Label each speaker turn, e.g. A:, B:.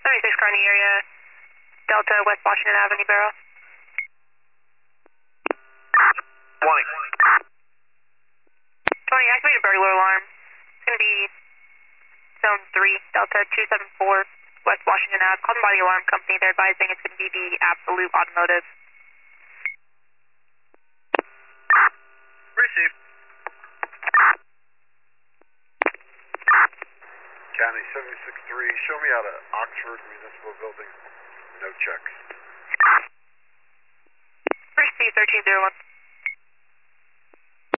A: 76 car in the area, Delta, West Washington Avenue, Barrow.
B: 20.
A: 20, activate a burglar alarm. It's going to be zone 3, Delta 274, West Washington Ave. Call them by the alarm company. They're advising it's going to be the Absolute Automotive.
B: Received. County 76-3, show me out of Oxford Municipal Building. No checks.
A: Received 1301.